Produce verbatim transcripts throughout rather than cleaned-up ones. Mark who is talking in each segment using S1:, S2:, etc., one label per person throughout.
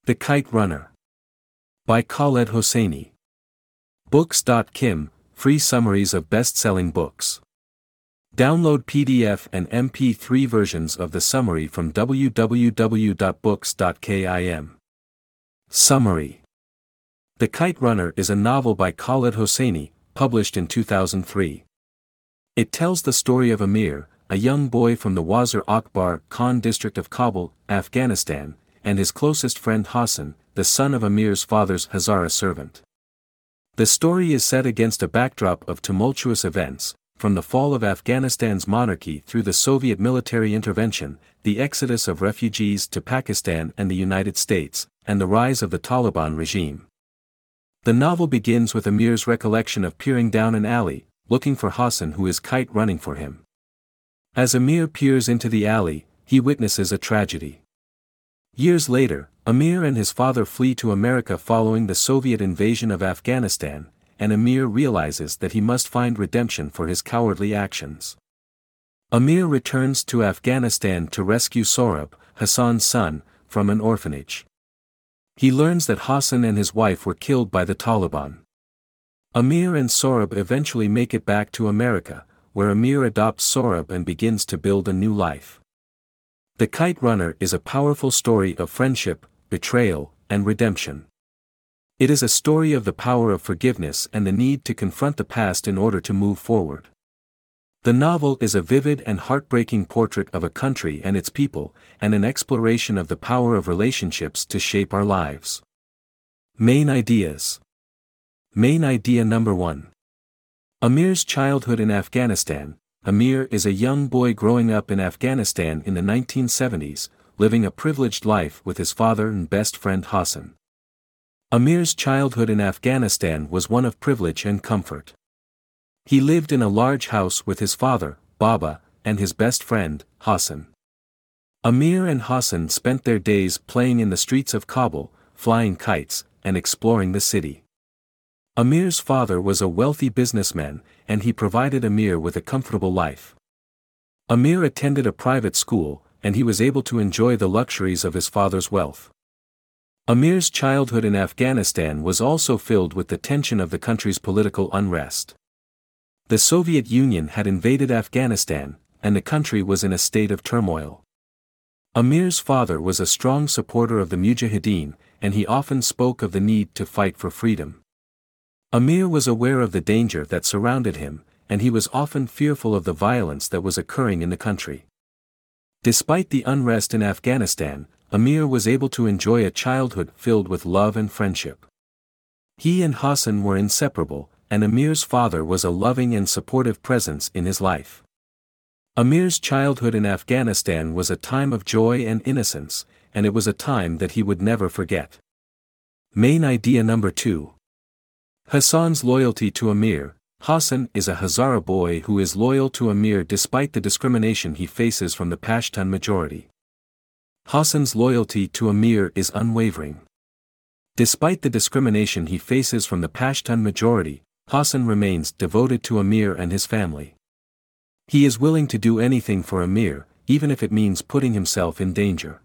S1: The Kite Runner. By Khaled Hosseini. Books dot kim, free summaries of best-selling books. Download P D F and M P three versions of the summary from w w w dot books dot kim. Summary. The Kite Runner is a novel by Khaled Hosseini, published in two thousand three. It tells the story of Amir, a young boy from the Wazir Akbar Khan district of Kabul, Afghanistan, and his closest friend Hassan, the son of Amir's father's Hazara servant. The story is set against a backdrop of tumultuous events, from the fall of Afghanistan's monarchy through the Soviet military intervention, the exodus of refugees to Pakistan and the United States, and the rise of the Taliban regime. The novel begins with Amir's recollection of peering down an alley, looking for Hassan, who is kite running for him. As Amir peers into the alley, he witnesses a tragedy. Years later, Amir and his father flee to America following the Soviet invasion of Afghanistan, and Amir realizes that he must find redemption for his cowardly actions. Amir returns to Afghanistan to rescue Sohrab, Hassan's son, from an orphanage. He learns that Hassan and his wife were killed by the Taliban. Amir and Sohrab eventually make it back to America, where Amir adopts Sohrab and begins to build a new life. The Kite Runner is a powerful story of friendship, betrayal, and redemption. It is a story of the power of forgiveness and the need to confront the past in order to move forward. The novel is a vivid and heartbreaking portrait of a country and its people, and an exploration of the power of relationships to shape our lives. Main ideas. Main idea number one. Amir's childhood in Afghanistan. Amir is a young boy growing up in Afghanistan in the nineteen seventies, living a privileged life with his father and best friend Hassan. Amir's childhood in Afghanistan was one of privilege and comfort. He lived in a large house with his father, Baba, and his best friend, Hassan. Amir and Hassan spent their days playing in the streets of Kabul, flying kites, and exploring the city. Amir's father was a wealthy businessman, and he provided Amir with a comfortable life. Amir attended a private school, and he was able to enjoy the luxuries of his father's wealth. Amir's childhood in Afghanistan was also filled with the tension of the country's political unrest. The Soviet Union had invaded Afghanistan, and the country was in a state of turmoil. Amir's father was a strong supporter of the Mujahideen, and he often spoke of the need to fight for freedom. Amir was aware of the danger that surrounded him, and he was often fearful of the violence that was occurring in the country. Despite the unrest in Afghanistan, Amir was able to enjoy a childhood filled with love and friendship. He and Hassan were inseparable, and Amir's father was a loving and supportive presence in his life. Amir's childhood in Afghanistan was a time of joy and innocence, and it was a time that he would never forget. Main idea number two. Hassan's loyalty to Amir. Hassan is a Hazara boy who is loyal to Amir despite the discrimination he faces from the Pashtun majority. Hassan's loyalty to Amir is unwavering. Despite the discrimination he faces from the Pashtun majority, Hassan remains devoted to Amir and his family. He is willing to do anything for Amir, even if it means putting himself in danger.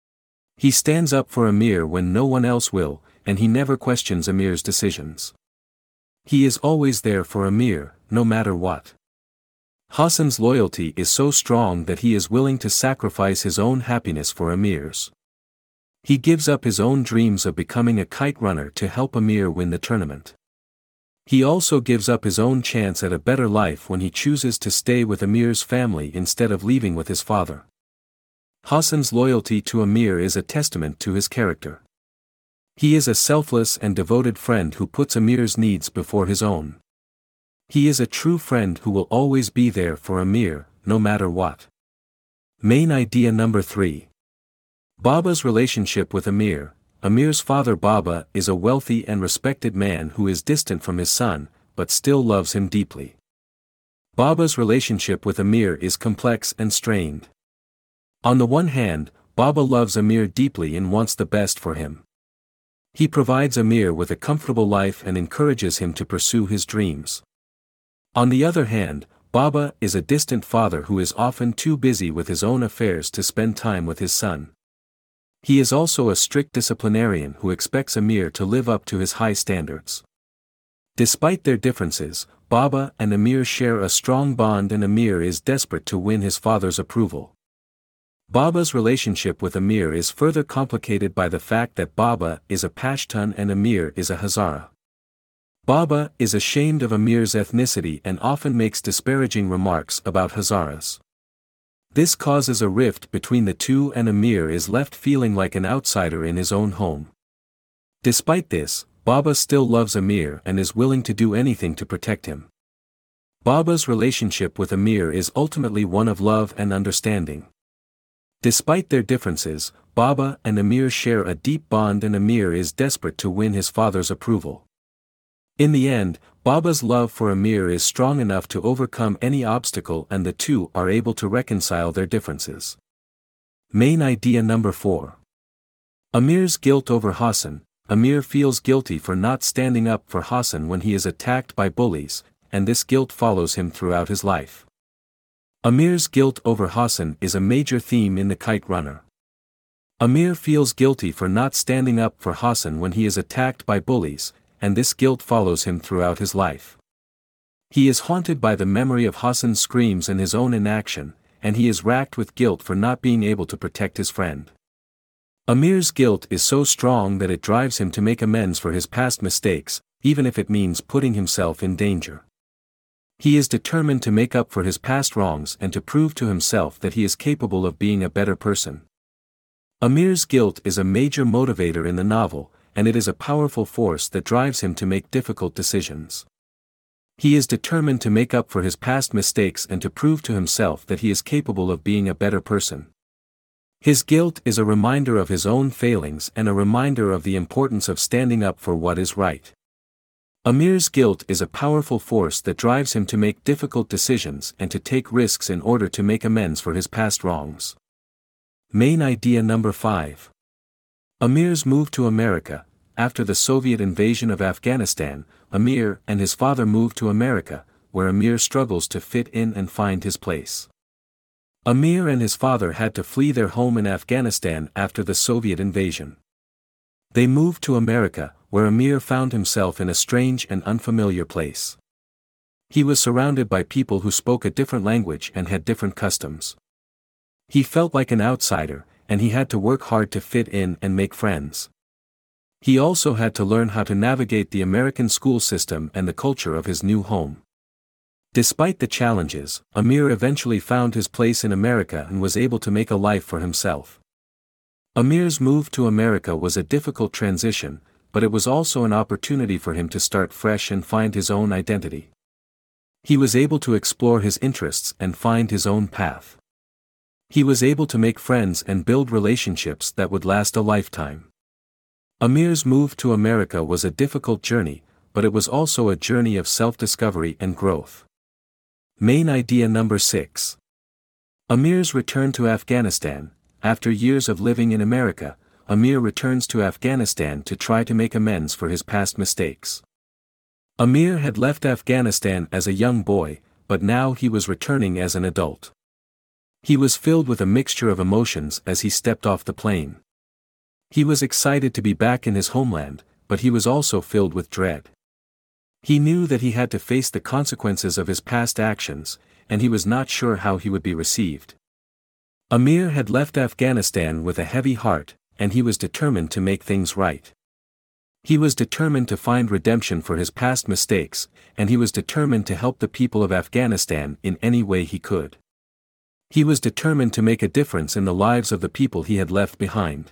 S1: He stands up for Amir when no one else will, and he never questions Amir's decisions. He is always there for Amir, no matter what. Hassan's loyalty is so strong that he is willing to sacrifice his own happiness for Amir's. He gives up his own dreams of becoming a kite runner to help Amir win the tournament. He also gives up his own chance at a better life when he chooses to stay with Amir's family instead of leaving with his father. Hassan's loyalty to Amir is a testament to his character. He is a selfless and devoted friend who puts Amir's needs before his own. He is a true friend who will always be there for Amir, no matter what. Main idea number three. Baba's relationship with Amir. Amir's father Baba is a wealthy and respected man who is distant from his son, but still loves him deeply. Baba's relationship with Amir is complex and strained. On the one hand, Baba loves Amir deeply and wants the best for him. He provides Amir with a comfortable life and encourages him to pursue his dreams. On the other hand, Baba is a distant father who is often too busy with his own affairs to spend time with his son. He is also a strict disciplinarian who expects Amir to live up to his high standards. Despite their differences, Baba and Amir share a strong bond, and Amir is desperate to win his father's approval. Baba's relationship with Amir is further complicated by the fact that Baba is a Pashtun and Amir is a Hazara. Baba is ashamed of Amir's ethnicity and often makes disparaging remarks about Hazaras. This causes a rift between the two, and Amir is left feeling like an outsider in his own home. Despite this, Baba still loves Amir and is willing to do anything to protect him. Baba's relationship with Amir is ultimately one of love and understanding. Despite their differences, Baba and Amir share a deep bond, and Amir is desperate to win his father's approval. In the end, Baba's love for Amir is strong enough to overcome any obstacle, and the two are able to reconcile their differences. Main idea number four. Amir's guilt over Hassan. Amir feels guilty for not standing up for Hassan when he is attacked by bullies, and this guilt follows him throughout his life. Amir's guilt over Hassan is a major theme in The Kite Runner. Amir feels guilty for not standing up for Hassan when he is attacked by bullies, and this guilt follows him throughout his life. He is haunted by the memory of Hassan's screams and his own inaction, and he is racked with guilt for not being able to protect his friend. Amir's guilt is so strong that it drives him to make amends for his past mistakes, even if it means putting himself in danger. He is determined to make up for his past wrongs and to prove to himself that he is capable of being a better person. Amir's guilt is a major motivator in the novel, and it is a powerful force that drives him to make difficult decisions. He is determined to make up for his past mistakes and to prove to himself that he is capable of being a better person. His guilt is a reminder of his own failings and a reminder of the importance of standing up for what is right. Amir's guilt is a powerful force that drives him to make difficult decisions and to take risks in order to make amends for his past wrongs. Main idea number five. Amir's move to America. After the Soviet invasion of Afghanistan, Amir and his father moved to America, where Amir struggles to fit in and find his place. Amir and his father had to flee their home in Afghanistan after the Soviet invasion. They moved to America, where Amir found himself in a strange and unfamiliar place. He was surrounded by people who spoke a different language and had different customs. He felt like an outsider, and he had to work hard to fit in and make friends. He also had to learn how to navigate the American school system and the culture of his new home. Despite the challenges, Amir eventually found his place in America and was able to make a life for himself. Amir's move to America was a difficult transition, but it was also an opportunity for him to start fresh and find his own identity. He was able to explore his interests and find his own path. He was able to make friends and build relationships that would last a lifetime. Amir's move to America was a difficult journey, but it was also a journey of self-discovery and growth. Main idea number six. Amir's return to Afghanistan. After years of living in America, Amir returns to Afghanistan to try to make amends for his past mistakes. Amir had left Afghanistan as a young boy, but now he was returning as an adult. He was filled with a mixture of emotions as he stepped off the plane. He was excited to be back in his homeland, but he was also filled with dread. He knew that he had to face the consequences of his past actions, and he was not sure how he would be received. Amir had left Afghanistan with a heavy heart, and he was determined to make things right. He was determined to find redemption for his past mistakes, and he was determined to help the people of Afghanistan in any way he could. He was determined to make a difference in the lives of the people he had left behind.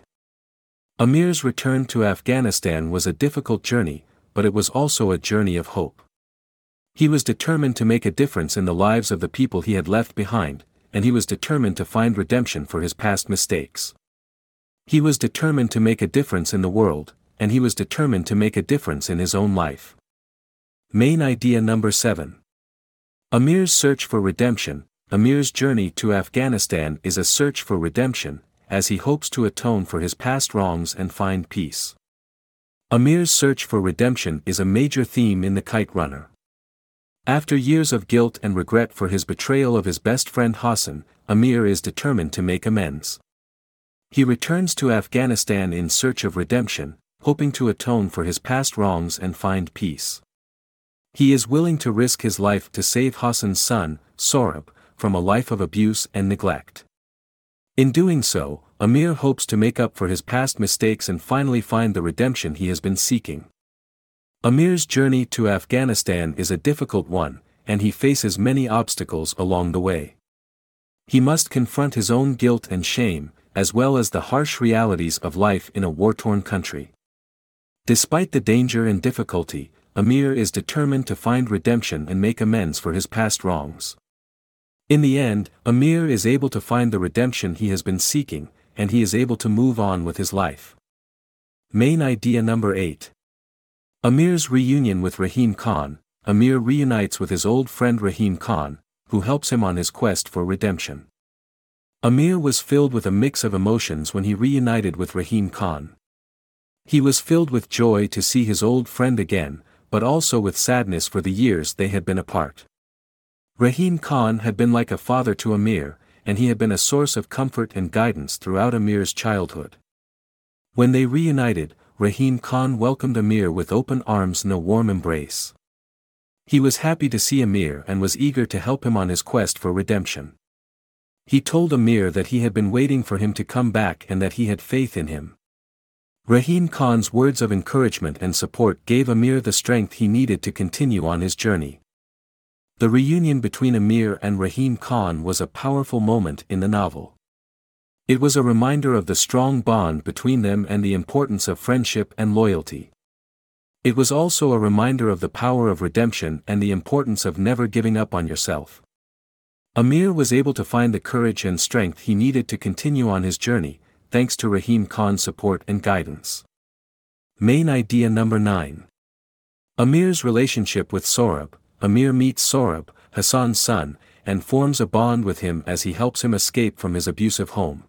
S1: Amir's return to Afghanistan was a difficult journey, but it was also a journey of hope. He was determined to make a difference in the lives of the people he had left behind, and he was determined to find redemption for his past mistakes. He was determined to make a difference in the world, and he was determined to make a difference in his own life. Main idea number seven. Amir's search for redemption. Amir's journey to Afghanistan is a search for redemption, as he hopes to atone for his past wrongs and find peace. Amir's search for redemption is a major theme in The Kite Runner. After years of guilt and regret for his betrayal of his best friend Hassan, Amir is determined to make amends. He returns to Afghanistan in search of redemption, hoping to atone for his past wrongs and find peace. He is willing to risk his life to save Hassan's son, Sohrab, from a life of abuse and neglect. In doing so, Amir hopes to make up for his past mistakes and finally find the redemption he has been seeking. Amir's journey to Afghanistan is a difficult one, and he faces many obstacles along the way. He must confront his own guilt and shame, as well as the harsh realities of life in a war-torn country. Despite the danger and difficulty, Amir is determined to find redemption and make amends for his past wrongs. In the end, Amir is able to find the redemption he has been seeking, and he is able to move on with his life. Main idea number eight. Amir's reunion with Rahim Khan. Amir reunites with his old friend Rahim Khan, who helps him on his quest for redemption. Amir was filled with a mix of emotions when he reunited with Rahim Khan. He was filled with joy to see his old friend again, but also with sadness for the years they had been apart. Rahim Khan had been like a father to Amir, and he had been a source of comfort and guidance throughout Amir's childhood. When they reunited, Rahim Khan welcomed Amir with open arms and a warm embrace. He was happy to see Amir and was eager to help him on his quest for redemption. He told Amir that he had been waiting for him to come back and that he had faith in him. Rahim Khan's words of encouragement and support gave Amir the strength he needed to continue on his journey. The reunion between Amir and Rahim Khan was a powerful moment in the novel. It was a reminder of the strong bond between them and the importance of friendship and loyalty. It was also a reminder of the power of redemption and the importance of never giving up on yourself. Amir was able to find the courage and strength he needed to continue on his journey, thanks to Rahim Khan's support and guidance. Main idea number nine. Amir's relationship with Sohrab. Amir meets Sohrab, Hassan's son, and forms a bond with him as he helps him escape from his abusive home.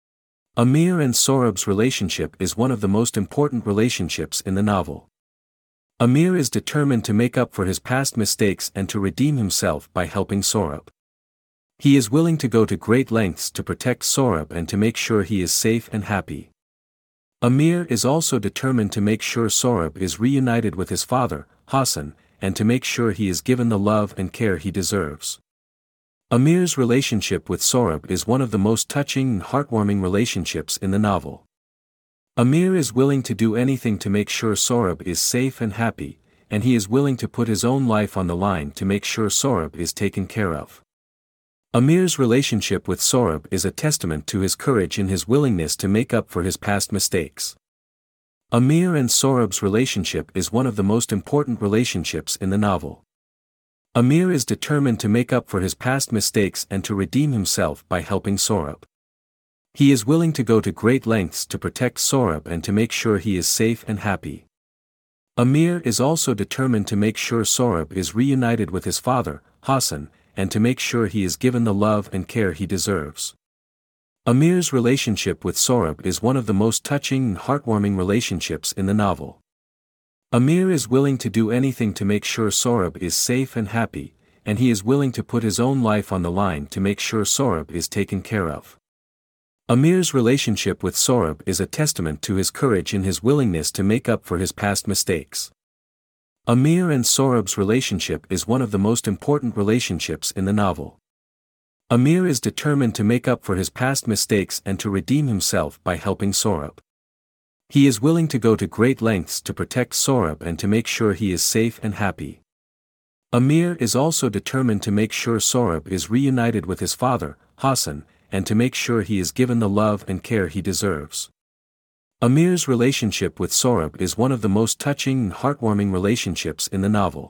S1: Amir and Sohrab's relationship is one of the most important relationships in the novel. Amir is determined to make up for his past mistakes and to redeem himself by helping Sohrab. He is willing to go to great lengths to protect Sohrab and to make sure he is safe and happy. Amir is also determined to make sure Sohrab is reunited with his father, Hassan, and to make sure he is given the love and care he deserves. Amir's relationship with Sohrab is one of the most touching and heartwarming relationships in the novel. Amir is willing to do anything to make sure Sohrab is safe and happy, and he is willing to put his own life on the line to make sure Sohrab is taken care of. Amir's relationship with Sohrab is a testament to his courage and his willingness to make up for his past mistakes. Amir and Sohrab's relationship is one of the most important relationships in the novel. Amir is determined to make up for his past mistakes and to redeem himself by helping Sohrab. He is willing to go to great lengths to protect Sohrab and to make sure he is safe and happy. Amir is also determined to make sure Sohrab is reunited with his father, Hassan, and to make sure he is given the love and care he deserves. Amir's relationship with Sohrab is one of the most touching and heartwarming relationships in the novel. Amir is willing to do anything to make sure Sohrab is safe and happy, and he is willing to put his own life on the line to make sure Sohrab is taken care of. Amir's relationship with Sohrab is a testament to his courage and his willingness to make up for his past mistakes. Amir and Sohrab's relationship is one of the most important relationships in the novel. Amir is determined to make up for his past mistakes and to redeem himself by helping Sohrab. He is willing to go to great lengths to protect Sohrab and to make sure he is safe and happy. Amir is also determined to make sure Sohrab is reunited with his father, Hassan, and to make sure he is given the love and care he deserves. Amir's relationship with Sohrab is one of the most touching and heartwarming relationships in the novel.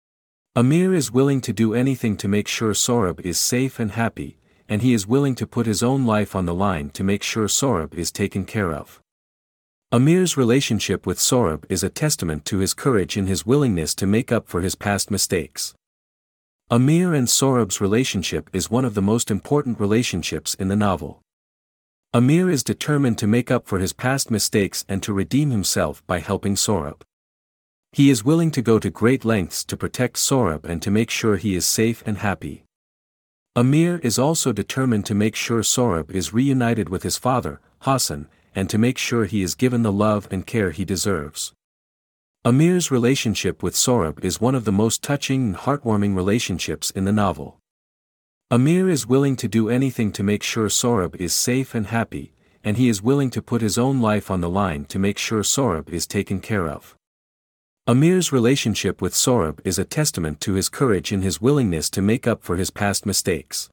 S1: Amir is willing to do anything to make sure Sohrab is safe and happy, and he is willing to put his own life on the line to make sure Sohrab is taken care of. Amir's relationship with Sohrab is a testament to his courage and his willingness to make up for his past mistakes. Amir and Sohrab's relationship is one of the most important relationships in the novel. Amir is determined to make up for his past mistakes and to redeem himself by helping Sohrab. He is willing to go to great lengths to protect Sohrab and to make sure he is safe and happy. Amir is also determined to make sure Sohrab is reunited with his father, Hassan, and to make sure he is given the love and care he deserves. Amir's relationship with Sohrab is one of the most touching and heartwarming relationships in the novel. Amir is willing to do anything to make sure Sohrab is safe and happy, and he is willing to put his own life on the line to make sure Sohrab is taken care of. Amir's relationship with Sohrab is a testament to his courage and his willingness to make up for his past mistakes.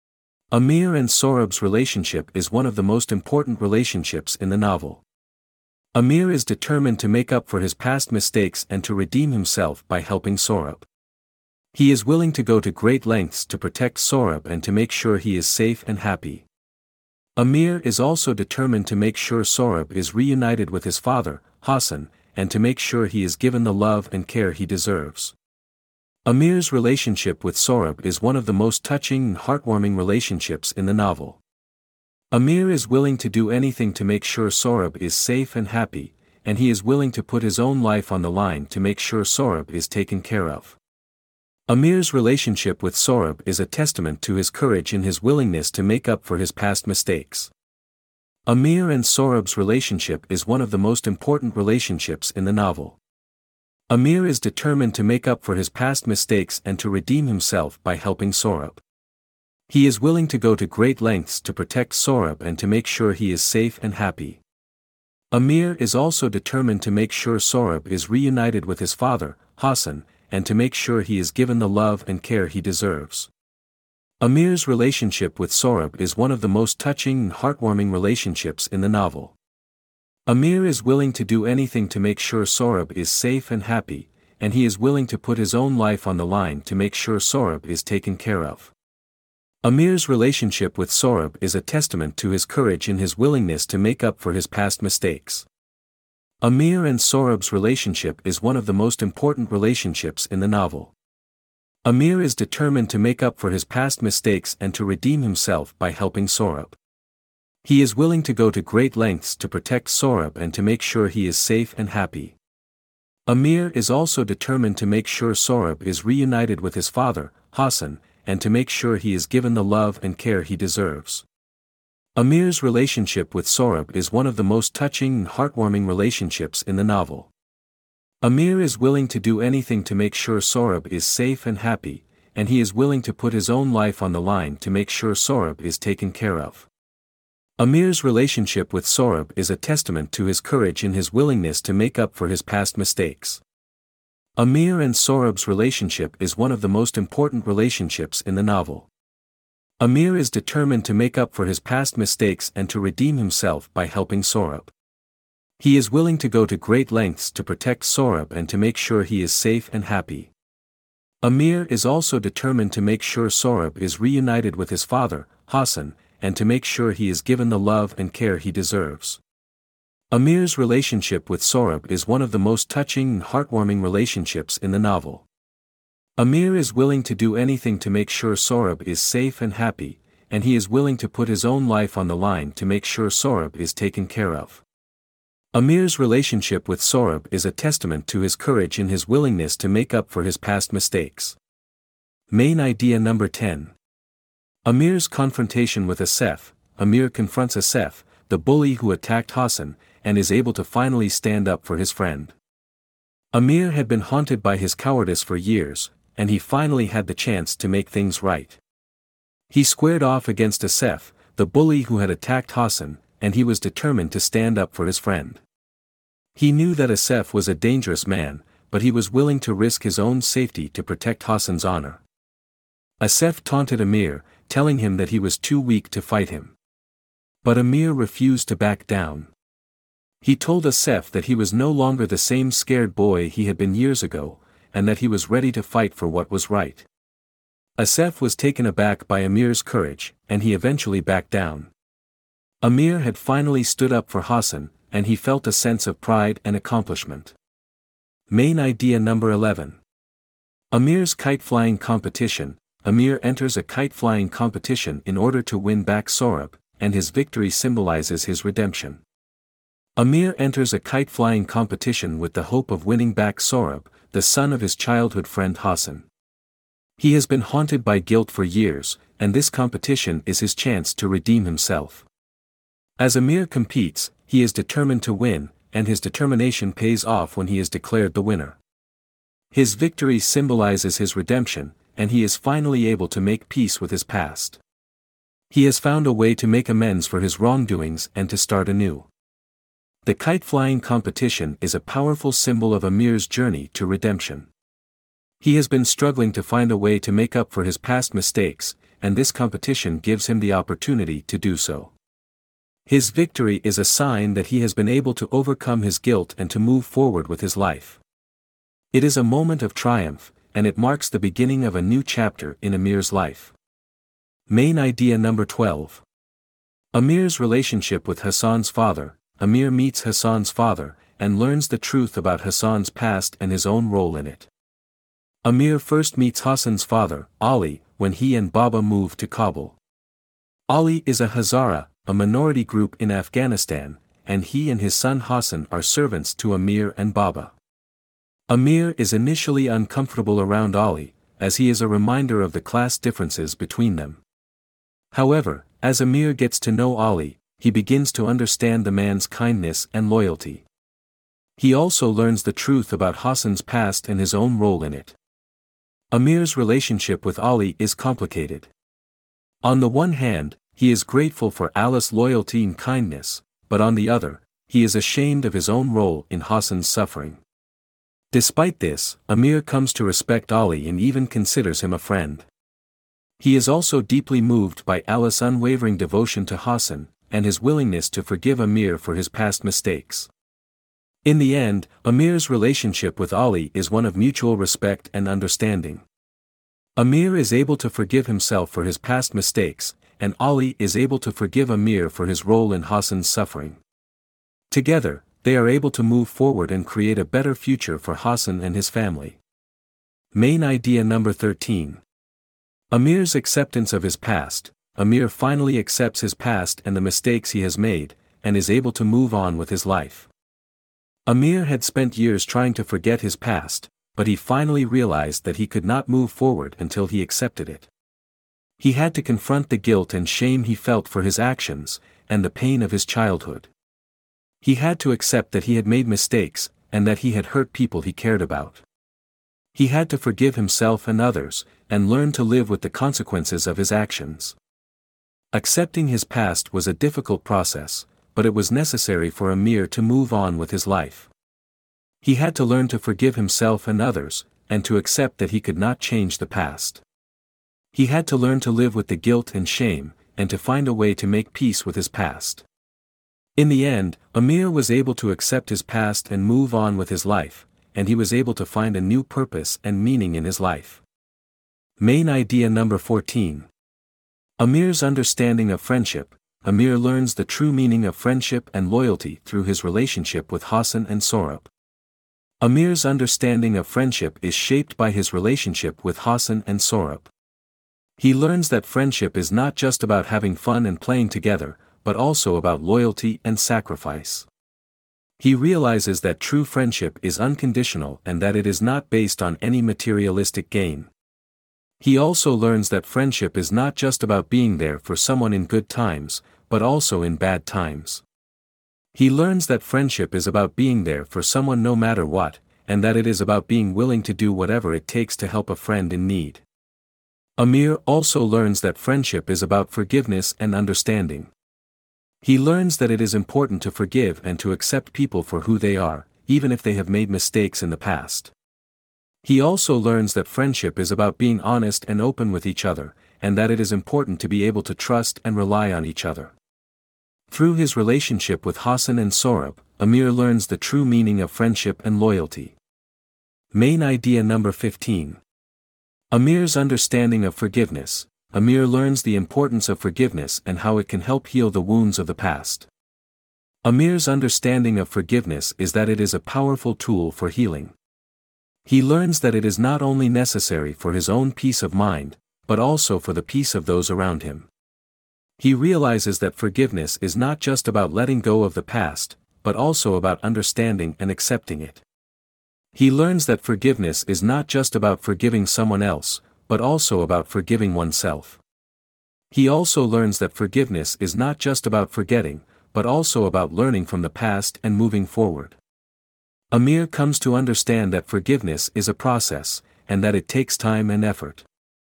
S1: Amir and Sohrab's relationship is one of the most important relationships in the novel. Amir is determined to make up for his past mistakes and to redeem himself by helping Sohrab. He is willing to go to great lengths to protect Sohrab and to make sure he is safe and happy. Amir is also determined to make sure Sohrab is reunited with his father, Hassan, and to make sure he is given the love and care he deserves. Amir's relationship with Sohrab is one of the most touching and heartwarming relationships in the novel. Amir is willing to do anything to make sure Sohrab is safe and happy, and he is willing to put his own life on the line to make sure Sohrab is taken care of. Amir's relationship with Sohrab is a testament to his courage and his willingness to make up for his past mistakes. Amir and Sohrab's relationship is one of the most important relationships in the novel. Amir is determined to make up for his past mistakes and to redeem himself by helping Sohrab. He is willing to go to great lengths to protect Sohrab and to make sure he is safe and happy. Amir is also determined to make sure Sohrab is reunited with his father, Hassan, and to make sure he is given the love and care he deserves. Amir's relationship with Sohrab is one of the most touching and heartwarming relationships in the novel. Amir is willing to do anything to make sure Sohrab is safe and happy, and he is willing to put his own life on the line to make sure Sohrab is taken care of. Amir's relationship with Sohrab is a testament to his courage and his willingness to make up for his past mistakes. Amir and Sohrab's relationship is one of the most important relationships in the novel. Amir is determined to make up for his past mistakes and to redeem himself by helping Sohrab. He is willing to go to great lengths to protect Sohrab and to make sure he is safe and happy. Amir is also determined to make sure Sohrab is reunited with his father, Hassan, and to make sure he is given the love and care he deserves. Amir's relationship with Sohrab is one of the most touching and heartwarming relationships in the novel. Amir is willing to do anything to make sure Sohrab is safe and happy, and he is willing to put his own life on the line to make sure Sohrab is taken care of. Amir's relationship with Sohrab is a testament to his courage and his willingness to make up for his past mistakes. Amir and Sohrab's relationship is one of the most important relationships in the novel. Amir is determined to make up for his past mistakes and to redeem himself by helping Sohrab. He is willing to go to great lengths to protect Sohrab and to make sure he is safe and happy. Amir is also determined to make sure Sohrab is reunited with his father, Hassan, and to make sure he is given the love and care he deserves. Amir's relationship with Sohrab is one of the most touching and heartwarming relationships in the novel. Amir is willing to do anything to make sure Sohrab is safe and happy, and he is willing to put his own life on the line to make sure Sohrab is taken care of. Amir's relationship with Sohrab is a testament to his courage and his willingness to make up for his past mistakes. Main idea number ten. Amir's confrontation with Asef. Amir confronts Asef, the bully who attacked Hassan, and is able to finally stand up for his friend. Amir had been haunted by his cowardice for years, and he finally had the chance to make things right. He squared off against Asef, the bully who had attacked Hassan, and he was determined to stand up for his friend. He knew that Asef was a dangerous man, but he was willing to risk his own safety to protect Hassan's honor. Asef taunted Amir, telling him that he was too weak to fight him. But Amir refused to back down. He told Asef that he was no longer the same scared boy he had been years ago, and that he was ready to fight for what was right. Asef was taken aback by Amir's courage, and he eventually backed down. Amir had finally stood up for Hassan, and he felt a sense of pride and accomplishment. Main idea number eleven. Amir's kite-flying competition. Amir enters a kite-flying competition in order to win back Sohrab, and his victory symbolizes his redemption. Amir enters a kite-flying competition with the hope of winning back Sohrab, the son of his childhood friend Hassan. He has been haunted by guilt for years, and this competition is his chance to redeem himself. As Amir competes, he is determined to win, and his determination pays off when he is declared the winner. His victory symbolizes his redemption, and he is finally able to make peace with his past. He has found a way to make amends for his wrongdoings and to start anew. The kite-flying competition is a powerful symbol of Amir's journey to redemption. He has been struggling to find a way to make up for his past mistakes, and this competition gives him the opportunity to do so. His victory is a sign that he has been able to overcome his guilt and to move forward with his life. It is a moment of triumph, and it marks the beginning of a new chapter in Amir's life. Main idea number twelve. Amir's relationship with Hassan's father. Amir meets Hassan's father, and learns the truth about Hassan's past and his own role in it. Amir first meets Hassan's father, Ali, when he and Baba move to Kabul. Ali is a Hazara, a minority group in Afghanistan, and he and his son Hassan are servants to Amir and Baba. Amir is initially uncomfortable around Ali, as he is a reminder of the class differences between them. However, as Amir gets to know Ali, he begins to understand the man's kindness and loyalty. He also learns the truth about Hassan's past and his own role in it. Amir's relationship with Ali is complicated. On the one hand, he is grateful for Ali's loyalty and kindness, but on the other, he is ashamed of his own role in Hassan's suffering. Despite this, Amir comes to respect Ali and even considers him a friend. He is also deeply moved by Ali's unwavering devotion to Hassan, and his willingness to forgive Amir for his past mistakes. In the end, Amir's relationship with Ali is one of mutual respect and understanding. Amir is able to forgive himself for his past mistakes, and Ali is able to forgive Amir for his role in Hassan's suffering. Together, they are able to move forward and create a better future for Hassan and his family. Main idea number thirteen. Amir's acceptance of his past. Amir finally accepts his past and the mistakes he has made, and is able to move on with his life. Amir had spent years trying to forget his past, but he finally realized that he could not move forward until he accepted it. He had to confront the guilt and shame he felt for his actions, and the pain of his childhood. He had to accept that he had made mistakes, and that he had hurt people he cared about. He had to forgive himself and others, and learn to live with the consequences of his actions. Accepting his past was a difficult process, but it was necessary for Amir to move on with his life. He had to learn to forgive himself and others, and to accept that he could not change the past. He had to learn to live with the guilt and shame, and to find a way to make peace with his past. In the end, Amir was able to accept his past and move on with his life, and he was able to find a new purpose and meaning in his life. Main idea number fourteen. Amir's understanding of friendship. Amir learns the true meaning of friendship and loyalty through his relationship with Hassan and Sohrab. Amir's understanding of friendship is shaped by his relationship with Hassan and Sohrab. He learns that friendship is not just about having fun and playing together, but also about loyalty and sacrifice. He realizes that true friendship is unconditional and that it is not based on any materialistic gain. He also learns that friendship is not just about being there for someone in good times, but also in bad times. He learns that friendship is about being there for someone no matter what, and that it is about being willing to do whatever it takes to help a friend in need. Amir also learns that friendship is about forgiveness and understanding. He learns that it is important to forgive and to accept people for who they are, even if they have made mistakes in the past. He also learns that friendship is about being honest and open with each other, and that it is important to be able to trust and rely on each other. Through his relationship with Hassan and Sohrab, Amir learns the true meaning of friendship and loyalty. Main idea number fifteen. Amir's understanding of forgiveness. Amir learns the importance of forgiveness and how it can help heal the wounds of the past. Amir's understanding of forgiveness is that it is a powerful tool for healing. He learns that it is not only necessary for his own peace of mind, but also for the peace of those around him. He realizes that forgiveness is not just about letting go of the past, but also about understanding and accepting it. He learns that forgiveness is not just about forgiving someone else, but also about forgiving oneself. He also learns that forgiveness is not just about forgetting, but also about learning from the past and moving forward. Amir comes to understand that forgiveness is a process, and that it takes time and effort.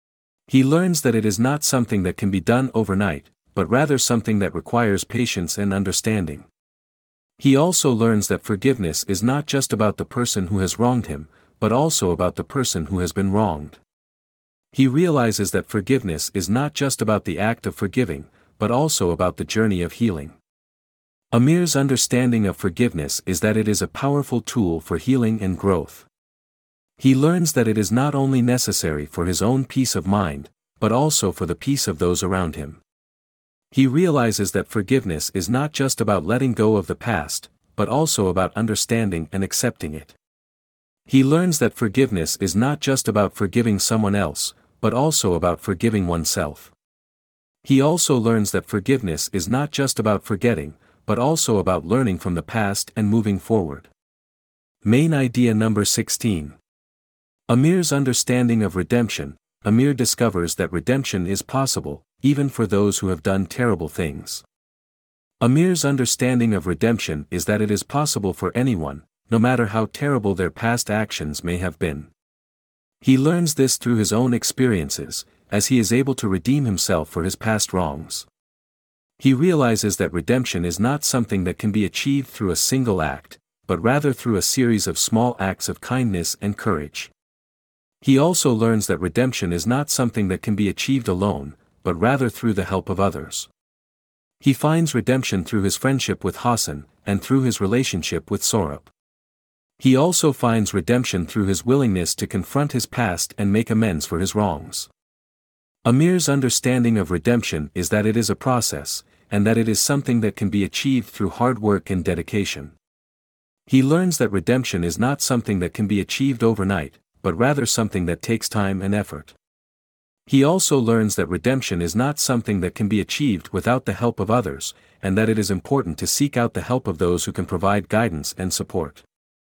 S1: He learns that it is not something that can be done overnight, but rather something that requires patience and understanding. He also learns that forgiveness is not just about the person who has wronged him, but also about the person who has been wronged. He realizes that forgiveness is not just about the act of forgiving, but also about the journey of healing. Amir's understanding of forgiveness is that it is a powerful tool for healing and growth. He learns that it is not only necessary for his own peace of mind, but also for the peace of those around him. He realizes that forgiveness is not just about letting go of the past, but also about understanding and accepting it. He learns that forgiveness is not just about forgiving someone else, but also about forgiving oneself. He also learns that forgiveness is not just about forgetting, but also about learning from the past and moving forward. Main idea number sixteen. Amir's understanding of redemption. Amir discovers that redemption is possible, even for those who have done terrible things. Amir's understanding of redemption is that it is possible for anyone, no matter how terrible their past actions may have been. He learns this through his own experiences, as he is able to redeem himself for his past wrongs. He realizes that redemption is not something that can be achieved through a single act, but rather through a series of small acts of kindness and courage. He also learns that redemption is not something that can be achieved alone, but rather through the help of others. He finds redemption through his friendship with Hassan, and through his relationship with Saurabh. He also finds redemption through his willingness to confront his past and make amends for his wrongs. Amir's understanding of redemption is that it is a process, and that it is something that can be achieved through hard work and dedication. He learns that redemption is not something that can be achieved overnight, but rather something that takes time and effort. He also learns that redemption is not something that can be achieved without the help of others, and that it is important to seek out the help of those who can provide guidance and support.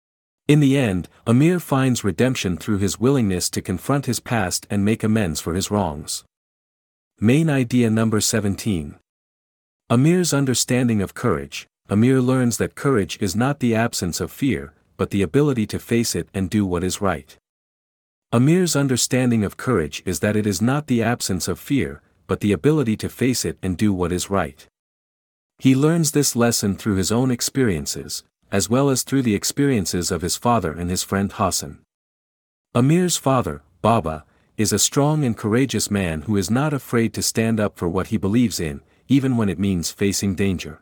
S1: In the end, Amir finds redemption through his willingness to confront his past and make amends for his wrongs. Main idea number seventeen. Amir's understanding of courage. Amir learns that courage is not the absence of fear, but the ability to face it and do what is right. Amir's understanding of courage is that it is not the absence of fear, but the ability to face it and do what is right. He learns this lesson through his own experiences, as well as through the experiences of his father and his friend Hassan. Amir's father, Baba, is a strong and courageous man who is not afraid to stand up for what he believes in, even when it means facing danger.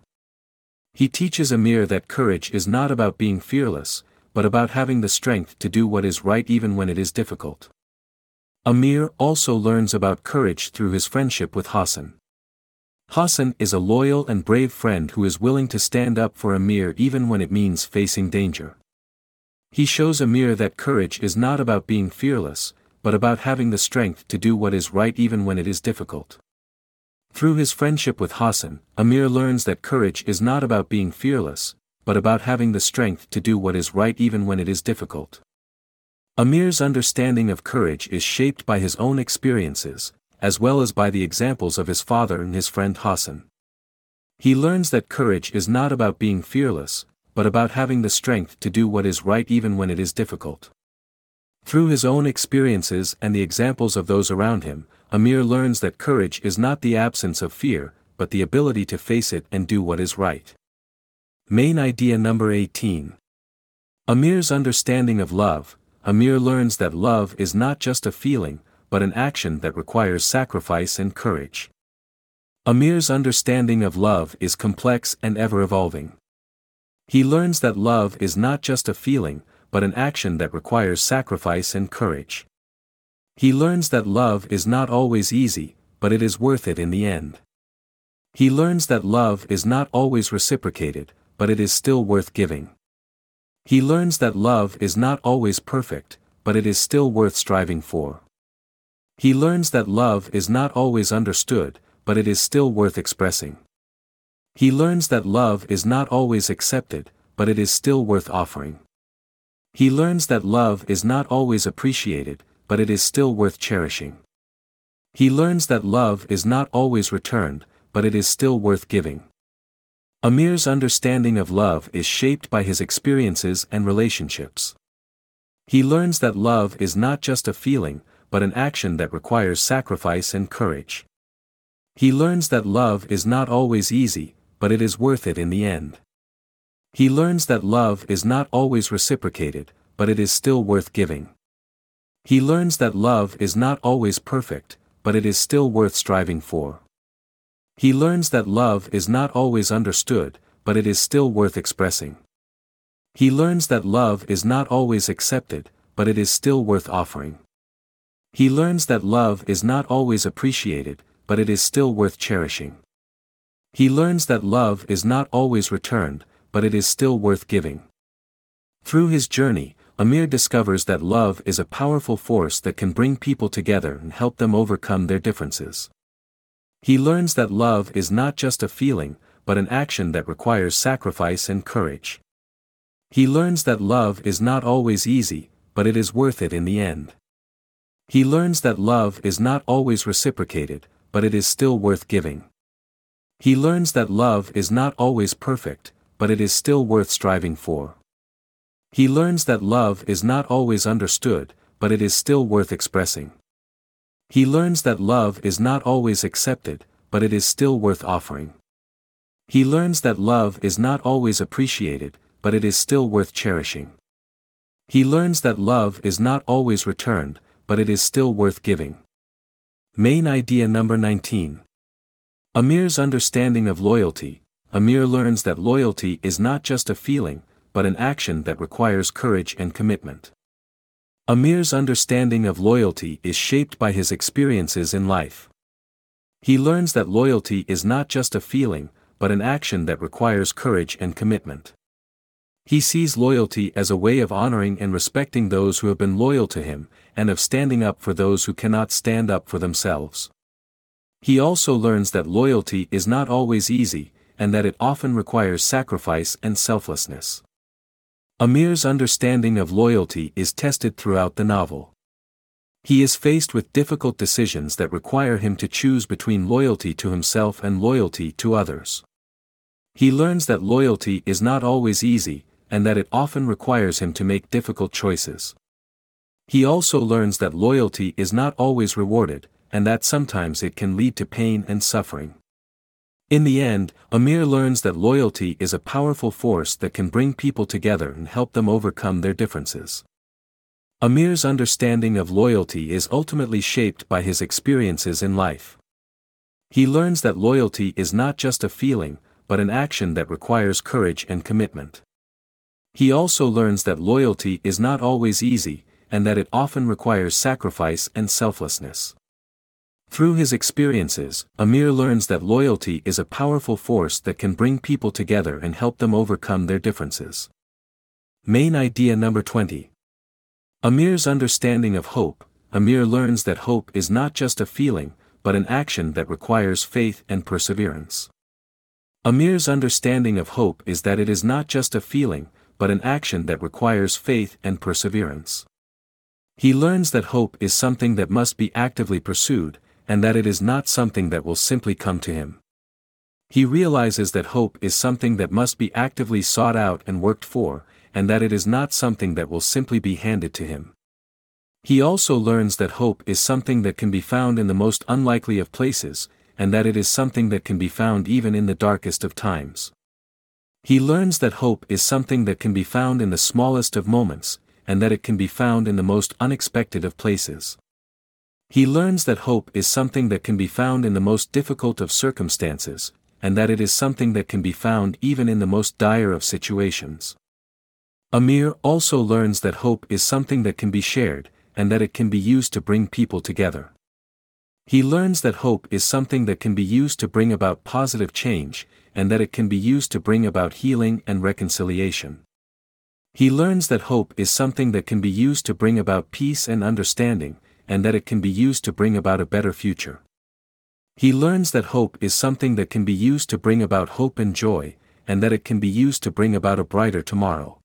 S1: He teaches Amir that courage is not about being fearless, but about having the strength to do what is right even when it is difficult. Amir also learns about courage through his friendship with Hassan. Hassan is a loyal and brave friend who is willing to stand up for Amir even when it means facing danger. He shows Amir that courage is not about being fearless, but about having the strength to do what is right even when it is difficult. Through his friendship with Hassan, Amir learns that courage is not about being fearless, but about having the strength to do what is right even when it is difficult. Amir's understanding of courage is shaped by his own experiences, as well as by the examples of his father and his friend Hassan. He learns that courage is not about being fearless, but about having the strength to do what is right even when it is difficult. Through his own experiences and the examples of those around him, Amir learns that courage is not the absence of fear, but the ability to face it and do what is right. Main idea number eighteen. Amir's understanding of love. Amir learns that love is not just a feeling, but an action that requires sacrifice and courage. Amir's understanding of love is complex and ever-evolving. He learns that love is not just a feeling, but an action that requires sacrifice and courage. He learns that love is not always easy, but it is worth it in the end. He learns that love is not always reciprocated, but it is still worth giving. He learns that love is not always perfect, but it is still worth striving for. He learns that love is not always understood, but it is still worth expressing. He learns that love is not always accepted, but it is still worth offering. He learns that love is not always appreciated, but it is still worth cherishing. He learns that love is not always returned, but it is still worth giving. Amir's understanding of love is shaped by his experiences and relationships. He learns that love is not just a feeling, but an action that requires sacrifice and courage. He learns that love is not always easy, but it is worth it in the end. He learns that love is not always reciprocated, but it is still worth giving. He learns that love is not always perfect, but it is still worth striving for. He learns that love is not always understood, but it is still worth expressing. He learns that love is not always accepted, but it is still worth offering. He learns that love is not always appreciated, but it is still worth cherishing. He learns that love is not always returned, but it is still worth giving. Through his journey, Amir discovers that love is a powerful force that can bring people together and help them overcome their differences. He learns that love is not just a feeling, but an action that requires sacrifice and courage. He learns that love is not always easy, but it is worth it in the end. He learns that love is not always reciprocated, but it is still worth giving. He learns that love is not always perfect, but it is still worth striving for. He learns that love is not always understood, but it is still worth expressing. He learns that love is not always accepted, but it is still worth offering. He learns that love is not always appreciated, but it is still worth cherishing. He learns that love is not always returned, but it is still worth giving. Main idea number nineteen. Amir's understanding of loyalty. Amir learns that loyalty is not just a feeling, but an action that requires courage and commitment. Amir's understanding of loyalty is shaped by his experiences in life. He learns that loyalty is not just a feeling, but an action that requires courage and commitment. He sees loyalty as a way of honoring and respecting those who have been loyal to him, and of standing up for those who cannot stand up for themselves. He also learns that loyalty is not always easy, and that it often requires sacrifice and selflessness. Amir's understanding of loyalty is tested throughout the novel. He is faced with difficult decisions that require him to choose between loyalty to himself and loyalty to others. He learns that loyalty is not always easy, and that it often requires him to make difficult choices. He also learns that loyalty is not always rewarded, and that sometimes it can lead to pain and suffering. In the end, Amir learns that loyalty is a powerful force that can bring people together and help them overcome their differences. Amir's understanding of loyalty is ultimately shaped by his experiences in life. He learns that loyalty is not just a feeling, but an action that requires courage and commitment. He also learns that loyalty is not always easy, and that it often requires sacrifice and selflessness. Through his experiences, Amir learns that loyalty is a powerful force that can bring people together and help them overcome their differences. Main idea number twenty. Amir's understanding of hope. Amir learns that hope is not just a feeling, but an action that requires faith and perseverance. Amir's understanding of hope is that it is not just a feeling, but an action that requires faith and perseverance. He learns that hope is something that must be actively pursued, and that it is not something that will simply come to him. He realizes that hope is something that must be actively sought out and worked for, and that it is not something that will simply be handed to him. He also learns that hope is something that can be found in the most unlikely of places, and that it is something that can be found even in the darkest of times. He learns that hope is something that can be found in the smallest of moments, and that it can be found in the most unexpected of places. He learns that hope is something that can be found in the most difficult of circumstances, and that it is something that can be found even in the most dire of situations. Amir also learns that hope is something that can be shared, and that it can be used to bring people together. He learns that hope is something that can be used to bring about positive change, and that it can be used to bring about healing and reconciliation. He learns that hope is something that can be used to bring about peace and understanding, and that it can be used to bring about a better future. He learns that hope is something that can be used to bring about hope and joy, and that it can be used to bring about a brighter tomorrow.